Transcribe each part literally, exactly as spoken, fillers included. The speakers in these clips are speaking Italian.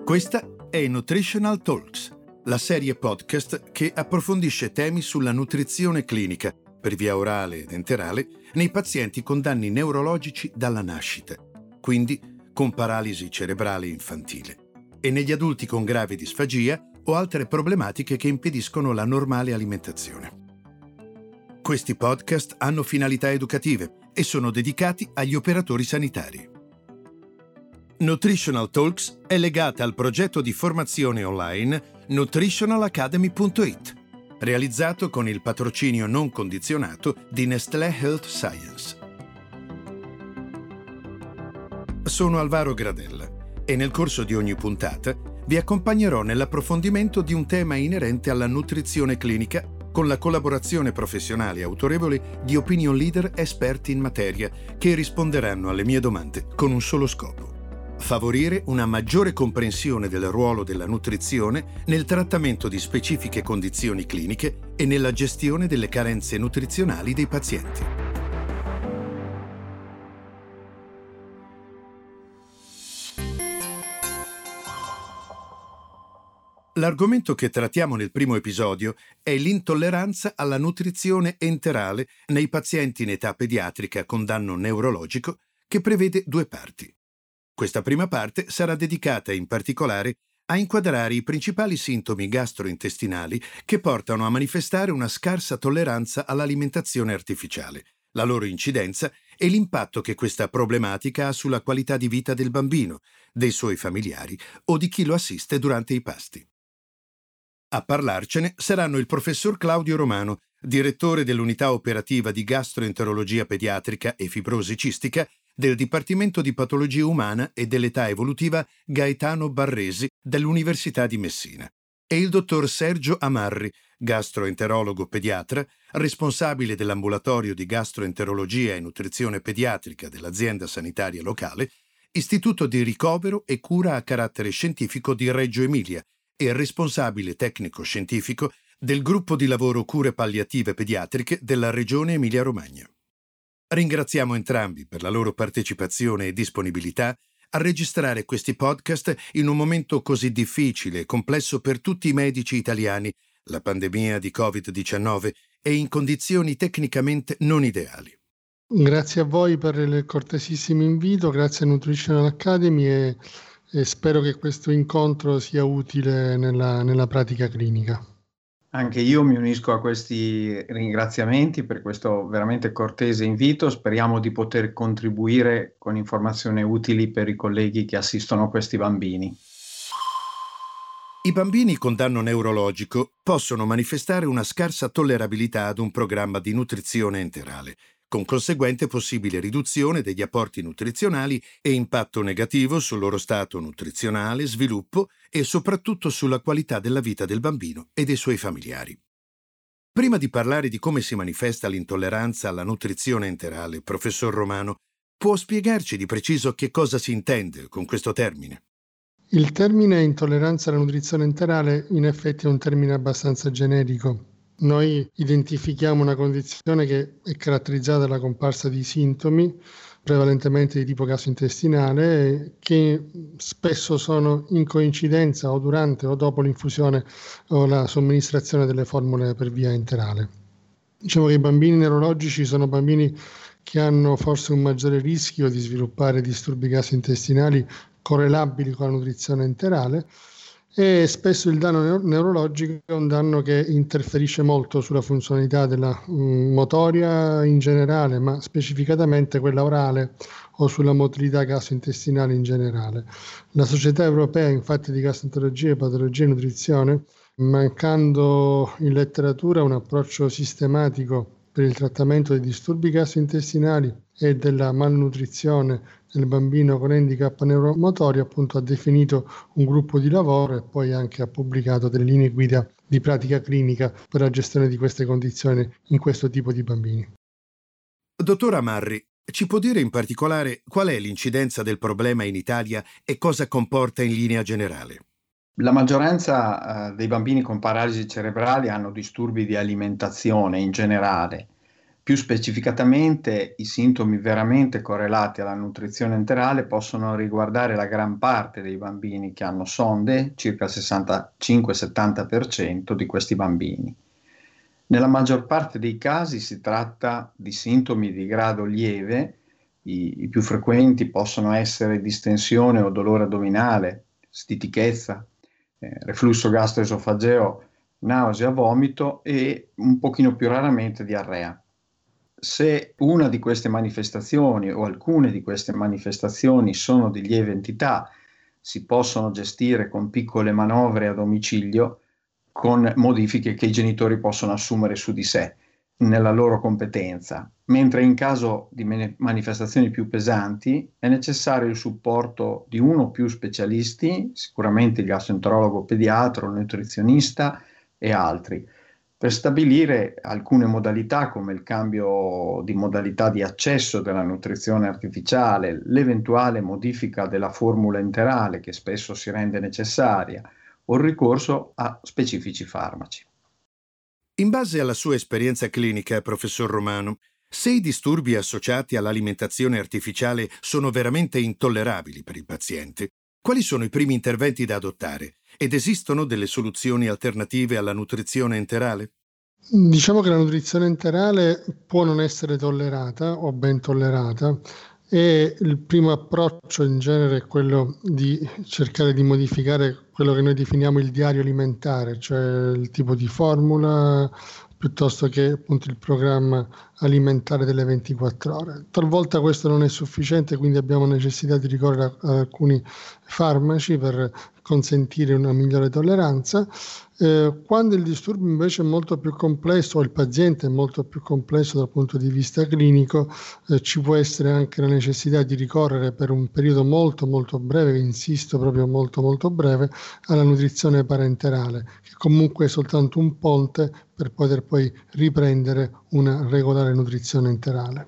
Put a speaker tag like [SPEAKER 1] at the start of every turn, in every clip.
[SPEAKER 1] Questa è Nutritional Talks, la serie podcast che approfondisce temi sulla nutrizione clinica per via orale ed enterale nei pazienti con danni neurologici dalla nascita, quindi con paralisi cerebrale infantile, e negli adulti con grave disfagia o altre problematiche che impediscono la normale alimentazione. Questi podcast hanno finalità educative e sono dedicati agli operatori sanitari. Nutritional Talks è legata al progetto di formazione online nutritional academy punto it, realizzato con il patrocinio non condizionato di Nestlé Health Science. Sono Alvaro Gradella e nel corso di ogni puntata vi accompagnerò nell'approfondimento di un tema inerente alla nutrizione clinica con la collaborazione professionale e autorevole di opinion leader esperti in materia che risponderanno alle mie domande con un solo scopo: favorire una maggiore comprensione del ruolo della nutrizione nel trattamento di specifiche condizioni cliniche e nella gestione delle carenze nutrizionali dei pazienti. L'argomento che trattiamo nel primo episodio è l'intolleranza alla nutrizione enterale nei pazienti in età pediatrica con danno neurologico, che prevede due parti. Questa prima parte sarà dedicata in particolare a inquadrare i principali sintomi gastrointestinali che portano a manifestare una scarsa tolleranza all'alimentazione artificiale, la loro incidenza e l'impatto che questa problematica ha sulla qualità di vita del bambino, dei suoi familiari o di chi lo assiste durante i pasti. A parlarcene saranno il professor Claudio Romano, direttore dell'unità operativa di gastroenterologia pediatrica e fibrosi cistica del Dipartimento di Patologia Umana e dell'Età Evolutiva Gaetano Barresi dell'Università di Messina, e il dottor Sergio Amarri, gastroenterologo pediatra, responsabile dell'ambulatorio di gastroenterologia e nutrizione pediatrica dell'azienda sanitaria locale, Istituto di ricovero e cura a carattere scientifico di Reggio Emilia e responsabile tecnico-scientifico del gruppo di lavoro cure palliative pediatriche della Regione Emilia-Romagna. Ringraziamo entrambi per la loro partecipazione e disponibilità a registrare questi podcast in un momento così difficile e complesso per tutti i medici italiani, la pandemia di covid diciannove, e in condizioni tecnicamente non ideali.
[SPEAKER 2] Grazie a voi per il cortesissimo invito, grazie a Nutritional Academy e, e spero che questo incontro sia utile nella, nella pratica clinica.
[SPEAKER 3] Anche io mi unisco a questi ringraziamenti per questo veramente cortese invito. Speriamo di poter contribuire con informazioni utili per i colleghi che assistono a questi bambini.
[SPEAKER 1] I bambini con danno neurologico possono manifestare una scarsa tollerabilità ad un programma di nutrizione enterale, con conseguente possibile riduzione degli apporti nutrizionali e impatto negativo sul loro stato nutrizionale, sviluppo e soprattutto sulla qualità della vita del bambino e dei suoi familiari. Prima di parlare di come si manifesta l'intolleranza alla nutrizione enterale, professor Romano, può spiegarci di preciso che cosa si intende con questo termine?
[SPEAKER 2] Il termine intolleranza alla nutrizione enterale in effetti è un termine abbastanza generico. Noi identifichiamo una condizione che è caratterizzata dalla comparsa di sintomi, prevalentemente di tipo gastrointestinale, che spesso sono in coincidenza o durante o dopo l'infusione o la somministrazione delle formule per via enterale. Diciamo che i bambini neurologici sono bambini che hanno forse un maggiore rischio di sviluppare disturbi gastrointestinali correlabili con la nutrizione enterale, e spesso il danno neurologico è un danno che interferisce molto sulla funzionalità della um, motoria in generale, ma specificatamente quella orale o sulla motilità gastrointestinale in generale. La Società Europea infatti di Gastroenterologia, Patologia e Nutrizione, mancando in letteratura un approccio sistematico per il trattamento dei disturbi gastrointestinali e della malnutrizione del bambino con handicap neuromotorio, appunto ha definito un gruppo di lavoro e poi anche ha pubblicato delle linee guida di pratica clinica per la gestione di queste condizioni in questo tipo di bambini.
[SPEAKER 1] Dottor Amarri, ci può dire in particolare qual è l'incidenza del problema in Italia e cosa comporta in linea generale?
[SPEAKER 3] La maggioranza eh, dei bambini con paralisi cerebrali hanno disturbi di alimentazione in generale, Più specificatamente, i sintomi veramente correlati alla nutrizione enterale possono riguardare la gran parte dei bambini che hanno sonde, circa il sessantacinque settanta per cento di questi bambini. Nella maggior parte dei casi si tratta di sintomi di grado lieve, i, i più frequenti possono essere distensione o dolore addominale, stitichezza, eh, reflusso gastroesofageo, nausea, vomito e un pochino più raramente diarrea. Se una di queste manifestazioni o alcune di queste manifestazioni sono di lieve entità, si possono gestire con piccole manovre a domicilio, con modifiche che i genitori possono assumere su di sé nella loro competenza, mentre in caso di manifestazioni più pesanti è necessario il supporto di uno o più specialisti, sicuramente il gastroenterologo pediatra, il nutrizionista e altri, per stabilire alcune modalità come il cambio di modalità di accesso della nutrizione artificiale, l'eventuale modifica della formula enterale che spesso si rende necessaria, o il ricorso a specifici farmaci.
[SPEAKER 1] In base alla sua esperienza clinica, professor Romano, se i disturbi associati all'alimentazione artificiale sono veramente intollerabili per il paziente, quali sono i primi interventi da adottare? Ed esistono delle soluzioni alternative alla nutrizione enterale?
[SPEAKER 2] Diciamo che la nutrizione enterale può non essere tollerata o ben tollerata e il primo approccio in genere è quello di cercare di modificare quello che noi definiamo il diario alimentare, cioè il tipo di formula piuttosto che appunto il programma alimentare delle ventiquattro ore. Talvolta questo non è sufficiente, quindi abbiamo necessità di ricorrere ad alcuni farmaci per consentire una migliore tolleranza. Eh, quando il disturbo invece è molto più complesso o il paziente è molto più complesso dal punto di vista clinico, eh, ci può essere anche la necessità di ricorrere per un periodo molto molto breve, insisto proprio molto molto breve, alla nutrizione parenterale, che comunque è soltanto un ponte per poter poi riprendere una regolare nutrizione enterale.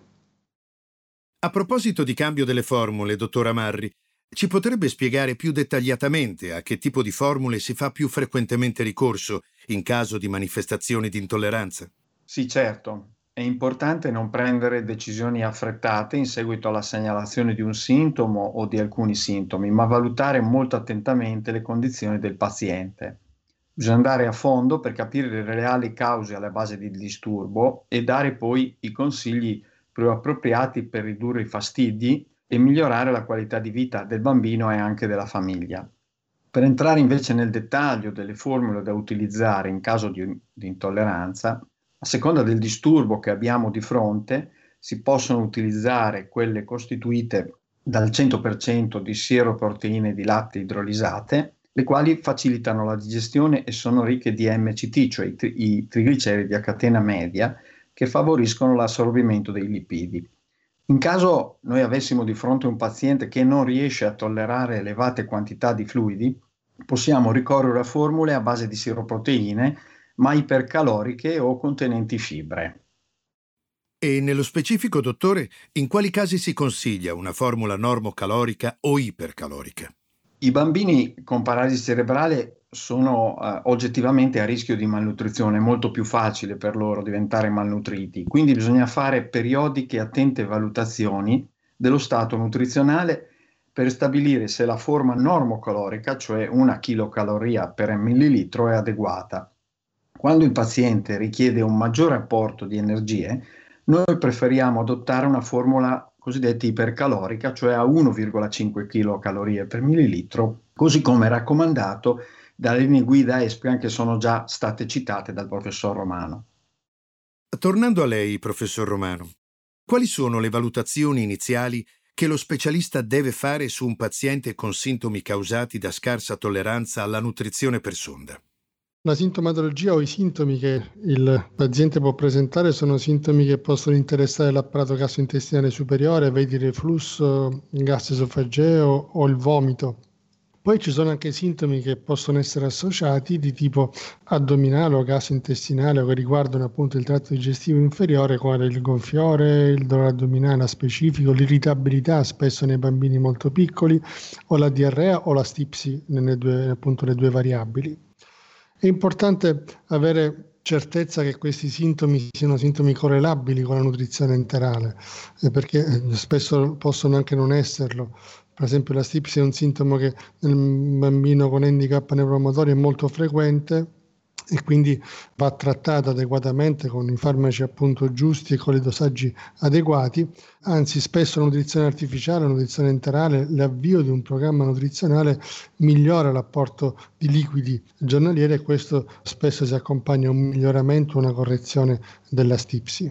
[SPEAKER 1] A proposito di cambio delle formule, dottor Amarri, ci potrebbe spiegare più dettagliatamente a che tipo di formule si fa più frequentemente ricorso in caso di manifestazioni di intolleranza?
[SPEAKER 3] Sì, certo. È importante non prendere decisioni affrettate in seguito alla segnalazione di un sintomo o di alcuni sintomi, ma valutare molto attentamente le condizioni del paziente. Bisogna andare a fondo per capire le reali cause alla base del disturbo e dare poi i consigli più appropriati per ridurre i fastidi e migliorare la qualità di vita del bambino e anche della famiglia. Per entrare invece nel dettaglio delle formule da utilizzare in caso di, di intolleranza, a seconda del disturbo che abbiamo di fronte, si possono utilizzare quelle costituite dal cento per cento di sieroproteine di latte idrolisate, le quali facilitano la digestione e sono ricche di M C T, cioè i, tri- i trigliceridi a catena media, che favoriscono l'assorbimento dei lipidi. In caso noi avessimo di fronte un paziente che non riesce a tollerare elevate quantità di fluidi, possiamo ricorrere a formule a base di sieroproteine, ma ipercaloriche o contenenti fibre.
[SPEAKER 1] E nello specifico, dottore, in quali casi si consiglia una formula normocalorica o ipercalorica?
[SPEAKER 3] I bambini con paralisi cerebrale sono eh, oggettivamente a rischio di malnutrizione, è molto più facile per loro diventare malnutriti, quindi bisogna fare periodiche e attente valutazioni dello stato nutrizionale per stabilire se la forma normocalorica, cioè una chilocaloria per millilitro, è adeguata. Quando il paziente richiede un maggiore apporto di energie, noi preferiamo adottare una formula cosiddetta ipercalorica, cioè a uno virgola cinque chilocalorie per millilitro, così come raccomandato dalle linee guida E S P R I A che sono già state citate dal professor Romano.
[SPEAKER 1] Tornando a lei, professor Romano, quali sono le valutazioni iniziali che lo specialista deve fare su un paziente con sintomi causati da scarsa tolleranza alla nutrizione per sonda?
[SPEAKER 2] La sintomatologia o i sintomi che il paziente può presentare sono sintomi che possono interessare l'apparato gastrointestinale superiore, vedi il reflusso gastroesofageo o il vomito. Poi ci sono anche sintomi che possono essere associati di tipo addominale o gastrointestinale o che riguardano appunto il tratto digestivo inferiore, come il gonfiore, il dolore addominale specifico, l'irritabilità spesso nei bambini molto piccoli, o la diarrea o la stipsi, nelle due, appunto le due variabili. È importante avere certezza che questi sintomi siano sintomi correlabili con la nutrizione enterale, eh, perché spesso possono anche non esserlo. Per esempio la stipsi è un sintomo che nel bambino con handicap neuromotorio è molto frequente e quindi va trattata adeguatamente con i farmaci appunto giusti e con i dosaggi adeguati. Anzi, spesso la nutrizione artificiale, la nutrizione enterale, l'avvio di un programma nutrizionale migliora l'apporto di liquidi giornalieri e questo spesso si accompagna a un miglioramento, una correzione della stipsi.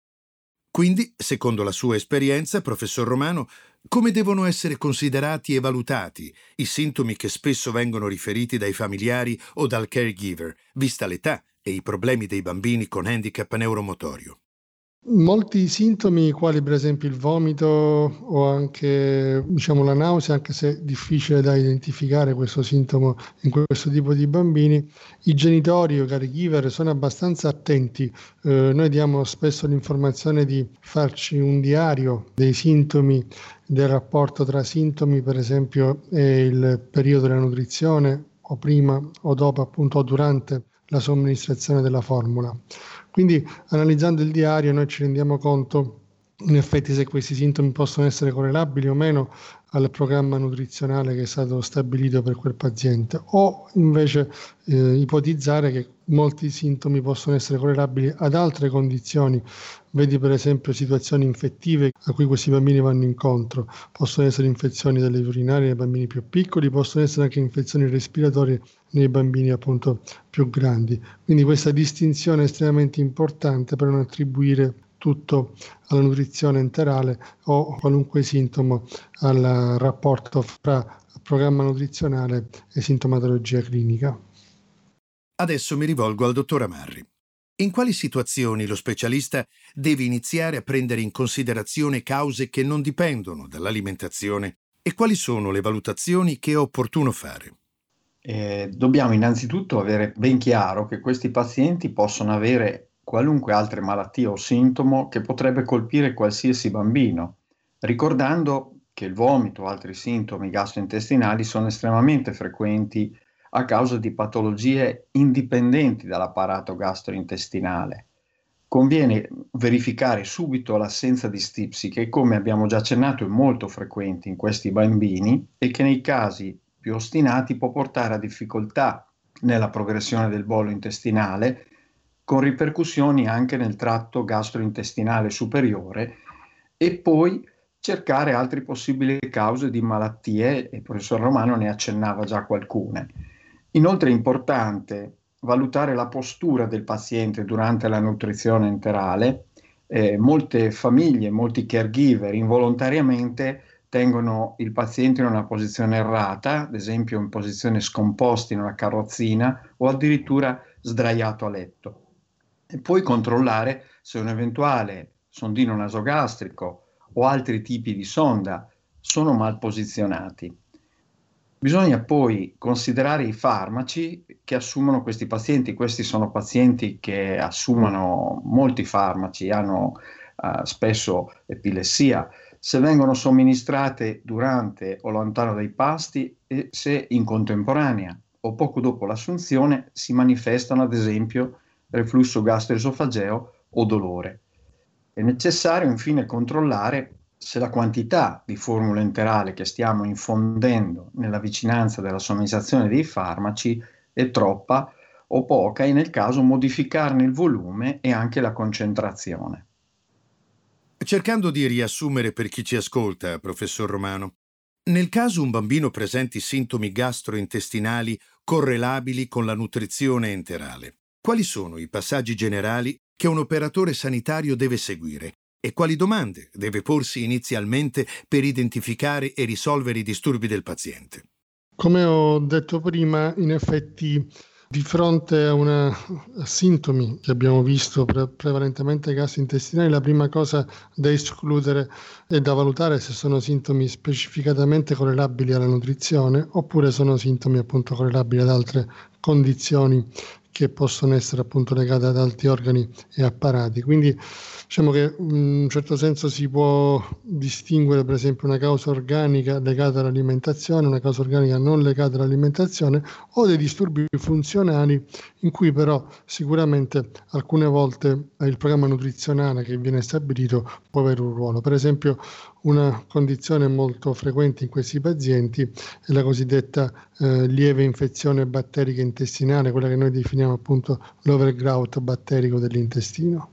[SPEAKER 1] Quindi, secondo la sua esperienza, professor Romano, come devono essere considerati e valutati i sintomi che spesso vengono riferiti dai familiari o dal caregiver, vista l'età e i problemi dei bambini con handicap neuromotorio?
[SPEAKER 2] Molti sintomi, quali per esempio il vomito o anche diciamo la nausea, anche se è difficile da identificare questo sintomo in questo tipo di bambini, i genitori o caregiver sono abbastanza attenti. Eh, noi diamo spesso l'informazione di farci un diario dei sintomi, del rapporto tra sintomi, per esempio e il periodo della nutrizione o prima o dopo appunto o durante la somministrazione della formula. Quindi analizzando il diario noi ci rendiamo conto in effetti se questi sintomi possono essere correlabili o meno al programma nutrizionale che è stato stabilito per quel paziente o invece eh, ipotizzare che molti sintomi possono essere correlabili ad altre condizioni, vedi per esempio situazioni infettive a cui questi bambini vanno incontro, possono essere infezioni delle urinarie nei bambini più piccoli, possono essere anche infezioni respiratorie nei bambini appunto più grandi. Quindi questa distinzione è estremamente importante per non attribuire tutto alla nutrizione enterale o qualunque sintomo al rapporto fra programma nutrizionale e sintomatologia clinica.
[SPEAKER 1] Adesso mi rivolgo al dottor Amarri. In quali situazioni lo specialista deve iniziare a prendere in considerazione cause che non dipendono dall'alimentazione e quali sono le valutazioni che è opportuno fare?
[SPEAKER 3] Eh, dobbiamo innanzitutto avere ben chiaro che questi pazienti possono avere qualunque altra malattia o sintomo che potrebbe colpire qualsiasi bambino, ricordando che il vomito o altri sintomi gastrointestinali sono estremamente frequenti a causa di patologie indipendenti dall'apparato gastrointestinale. Conviene verificare subito l'assenza di stipsi che, come abbiamo già accennato, è molto frequente in questi bambini e che nei casi più ostinati può portare a difficoltà nella progressione del bolo intestinale, con ripercussioni anche nel tratto gastrointestinale superiore, e poi cercare altre possibili cause di malattie, e il professor Romano ne accennava già qualcune. Inoltre è importante valutare la postura del paziente durante la nutrizione enterale. Eh, molte famiglie, molti caregiver involontariamente tengono il paziente in una posizione errata, ad esempio in posizione scomposta in una carrozzina o addirittura sdraiato a letto. E poi controllare se un eventuale sondino nasogastrico o altri tipi di sonda sono mal posizionati. Bisogna poi considerare i farmaci che assumono questi pazienti. Questi sono pazienti che assumono molti farmaci, hanno uh, spesso epilessia, se vengono somministrate durante o lontano dai pasti e se in contemporanea o poco dopo l'assunzione si manifestano ad esempio reflusso gastroesofageo o dolore. È necessario infine controllare se la quantità di formula enterale che stiamo infondendo nella vicinanza della somministrazione dei farmaci è troppa o poca e nel caso modificarne il volume e anche la concentrazione.
[SPEAKER 1] Cercando di riassumere per chi ci ascolta, professor Romano, nel caso un bambino presenti sintomi gastrointestinali correlabili con la nutrizione enterale, quali sono i passaggi generali che un operatore sanitario deve seguire e quali domande deve porsi inizialmente per identificare e risolvere i disturbi del paziente?
[SPEAKER 2] Come ho detto prima, in effetti di fronte a, una, a sintomi che abbiamo visto pre- prevalentemente gastrointestinali, la prima cosa da escludere e da valutare se sono sintomi specificatamente correlabili alla nutrizione oppure sono sintomi appunto correlabili ad altre condizioni che possono essere appunto legate ad altri organi e apparati. Quindi diciamo che in un certo senso si può distinguere per esempio una causa organica legata all'alimentazione, una causa organica non legata all'alimentazione, o dei disturbi funzionali in cui però sicuramente alcune volte il programma nutrizionale che viene stabilito può avere un ruolo. Per esempio una condizione molto frequente in questi pazienti è la cosiddetta eh, lieve infezione batterica intestinale, quella che noi definiamo appunto l'overgrowth batterico dell'intestino.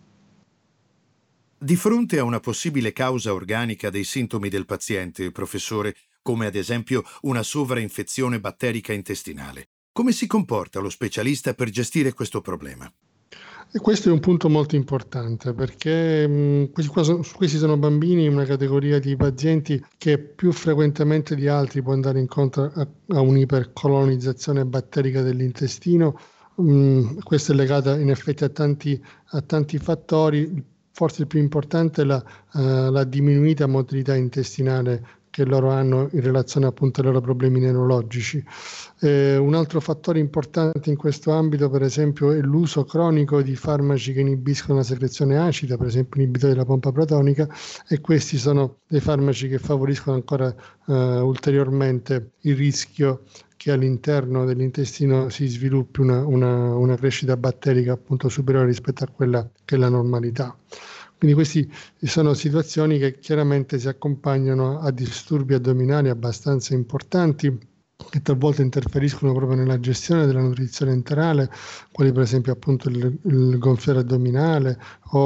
[SPEAKER 1] Di fronte a una possibile causa organica dei sintomi del paziente, professore, come ad esempio una sovrainfezione batterica intestinale, come si comporta lo specialista per gestire questo problema?
[SPEAKER 2] E questo è un punto molto importante perché mh, questi, qua sono, questi sono bambini, una categoria di pazienti che più frequentemente di altri può andare incontro a, a un'ipercolonizzazione batterica dell'intestino. Mh, questo è legato in effetti a tanti, a tanti fattori. Forse il più importante è la, uh, la diminuita motilità intestinale che loro hanno in relazione appunto ai loro problemi neurologici. Eh, un altro fattore importante in questo ambito, per esempio, è l'uso cronico di farmaci che inibiscono la secrezione acida, per esempio inibitori della pompa protonica, e questi sono dei farmaci che favoriscono ancora eh, ulteriormente il rischio che all'interno dell'intestino si sviluppi una, una, una crescita batterica appunto superiore rispetto a quella che è la normalità. Quindi queste sono situazioni che chiaramente si accompagnano a disturbi addominali abbastanza importanti, che talvolta interferiscono proprio nella gestione della nutrizione enterale, quali per esempio appunto il, il gonfiore addominale o,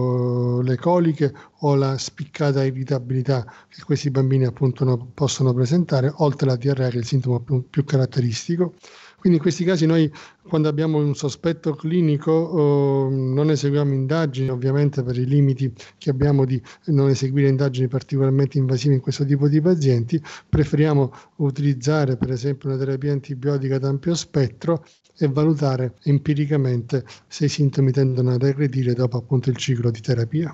[SPEAKER 2] o le coliche o la spiccata irritabilità che questi bambini appunto no, possono presentare, oltre alla diarrea che è il sintomo più, più caratteristico. Quindi in questi casi noi, quando abbiamo un sospetto clinico, eh, non eseguiamo indagini, ovviamente per i limiti che abbiamo di non eseguire indagini particolarmente invasive in questo tipo di pazienti. Preferiamo utilizzare per esempio una terapia antibiotica ad ampio spettro e valutare empiricamente se i sintomi tendono a regredire dopo appunto il ciclo di terapia.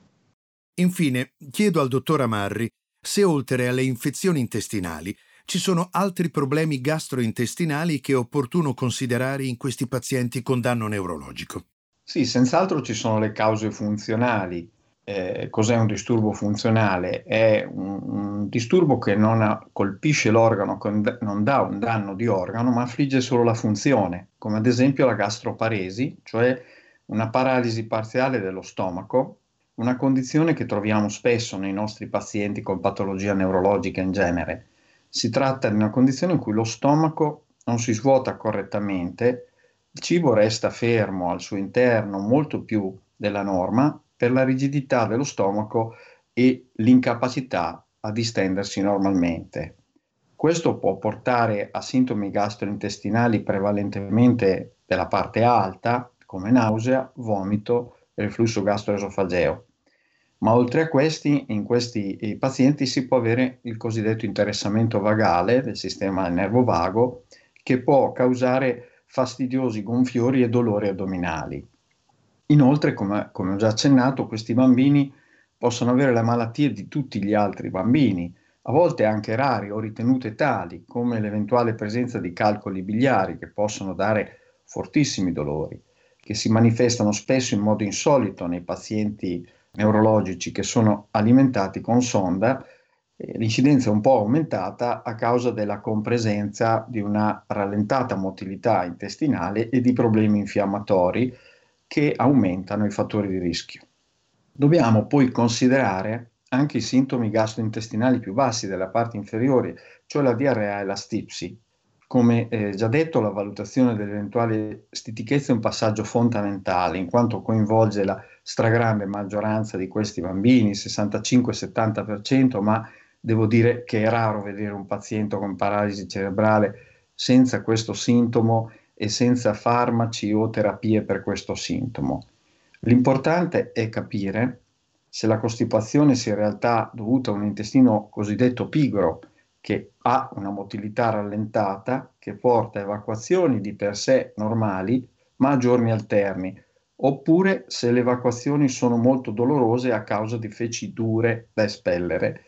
[SPEAKER 1] Infine, chiedo al dottor Amarri se oltre alle infezioni intestinali ci sono altri problemi gastrointestinali che è opportuno considerare in questi pazienti con danno neurologico.
[SPEAKER 3] Sì, senz'altro ci sono le cause funzionali. Eh, cos'è un disturbo funzionale? È un, un disturbo che non ha, colpisce l'organo, non dà un danno di organo, ma affligge solo la funzione, come ad esempio la gastroparesi, cioè una paralisi parziale dello stomaco, una condizione che troviamo spesso nei nostri pazienti con patologia neurologica in genere. Si tratta di una condizione in cui lo stomaco non si svuota correttamente, il cibo resta fermo al suo interno molto più della norma per la rigidità dello stomaco e l'incapacità a distendersi normalmente. Questo può portare a sintomi gastrointestinali prevalentemente della parte alta, come nausea, vomito e reflusso gastroesofageo. Ma oltre a questi, in questi pazienti si può avere il cosiddetto interessamento vagale del sistema nervo vago, che può causare fastidiosi gonfiori e dolori addominali. Inoltre, come, come ho già accennato, questi bambini possono avere le malattie di tutti gli altri bambini, a volte anche rari o ritenute tali, come l'eventuale presenza di calcoli biliari che possono dare fortissimi dolori, che si manifestano spesso in modo insolito nei pazienti neurologici che sono alimentati con sonda. L'incidenza è un po' aumentata a causa della compresenza di una rallentata motilità intestinale e di problemi infiammatori che aumentano i fattori di rischio. Dobbiamo poi considerare anche i sintomi gastrointestinali più bassi della parte inferiore, cioè la diarrea e la stipsi. Come eh, già detto, la valutazione dell'eventuale stitichezza è un passaggio fondamentale, in quanto coinvolge la stragrande maggioranza di questi bambini, sessantacinque settanta per cento, ma devo dire che è raro vedere un paziente con paralisi cerebrale senza questo sintomo e senza farmaci o terapie per questo sintomo. L'importante è capire se la costipazione sia in realtà dovuta a un intestino cosiddetto pigro, che ha una motilità rallentata, che porta a evacuazioni di per sé normali, ma a giorni alterni, oppure se le evacuazioni sono molto dolorose a causa di feci dure da espellere,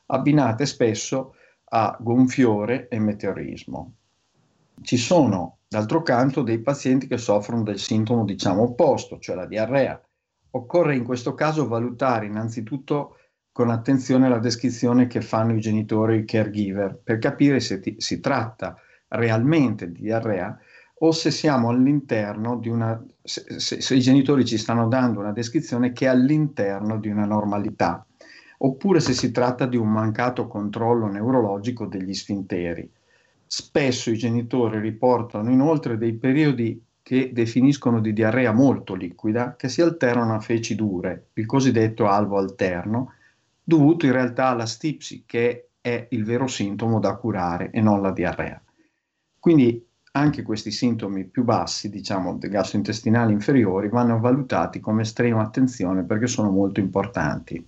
[SPEAKER 3] abbinate spesso a gonfiore e meteorismo. Ci sono D'altro canto, dei pazienti che soffrono del sintomo, diciamo, opposto, cioè la diarrea. Occorre in questo caso valutare innanzitutto con attenzione la descrizione che fanno i genitori e i caregiver per capire se ti, si tratta realmente di diarrea o se siamo all'interno di una, se, se, se i genitori ci stanno dando una descrizione che è all'interno di una normalità, oppure se si tratta di un mancato controllo neurologico degli sfinteri. Spesso i genitori riportano inoltre dei periodi che definiscono di diarrea molto liquida, che si alternano a feci dure, il cosiddetto alvo alterno, dovuto in realtà alla stipsi, che è il vero sintomo da curare e non la diarrea. Quindi anche questi sintomi più bassi, diciamo gastrointestinali inferiori, vanno valutati con estrema attenzione perché sono molto importanti.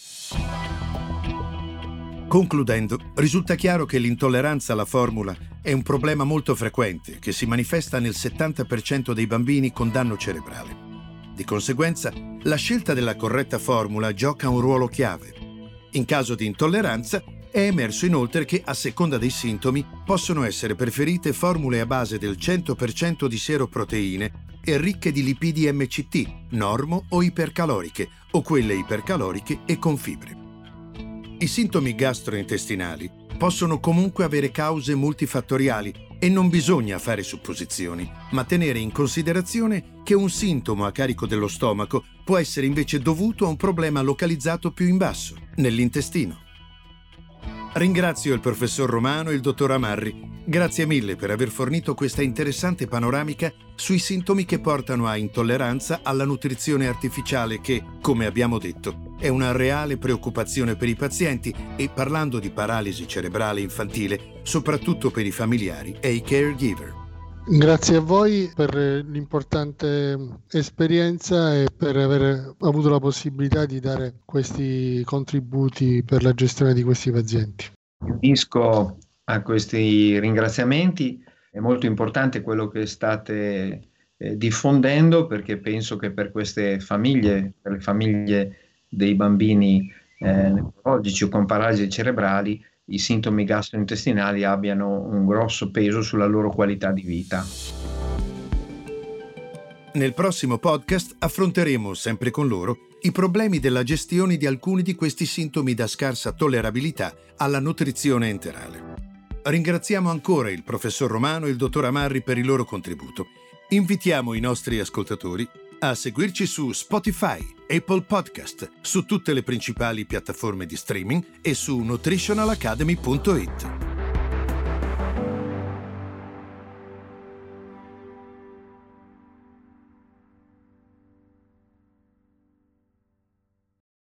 [SPEAKER 1] Concludendo, risulta chiaro che l'intolleranza alla formula è un problema molto frequente che si manifesta nel settanta per cento dei bambini con danno cerebrale. Di conseguenza, la scelta della corretta formula gioca un ruolo chiave. In caso di intolleranza, è emerso inoltre che, a seconda dei sintomi, possono essere preferite formule a base del cento per cento di seroproteine e ricche di lipidi M C T, normo o ipercaloriche, o quelle ipercaloriche e con fibre. I sintomi gastrointestinali possono comunque avere cause multifattoriali e non bisogna fare supposizioni, ma tenere in considerazione che un sintomo a carico dello stomaco può essere invece dovuto a un problema localizzato più in basso, nell'intestino. Ringrazio il professor Romano e il dottor Amarri. Grazie mille per aver fornito questa interessante panoramica sui sintomi che portano a intolleranza alla nutrizione artificiale che, come abbiamo detto, è una reale preoccupazione per i pazienti e, parlando di paralisi cerebrale infantile, soprattutto per i familiari e i caregiver.
[SPEAKER 2] Grazie a voi per l'importante esperienza e per aver avuto la possibilità di dare questi contributi per la gestione di questi pazienti.
[SPEAKER 3] Unisco a questi ringraziamenti, è molto importante quello che state eh, diffondendo, perché penso che per queste famiglie, per le famiglie dei bambini eh, neurologici o con paralisi cerebrali, i sintomi gastrointestinali abbiano un grosso peso sulla loro qualità di vita.
[SPEAKER 1] Nel prossimo podcast affronteremo, sempre con loro, i problemi della gestione di alcuni di questi sintomi da scarsa tollerabilità alla nutrizione enterale. Ringraziamo ancora il professor Romano e il dottor Amarri per il loro contributo. Invitiamo i nostri ascoltatori a seguirci su Spotify, Apple Podcast, su tutte le principali piattaforme di streaming e su nutritional academy punto it.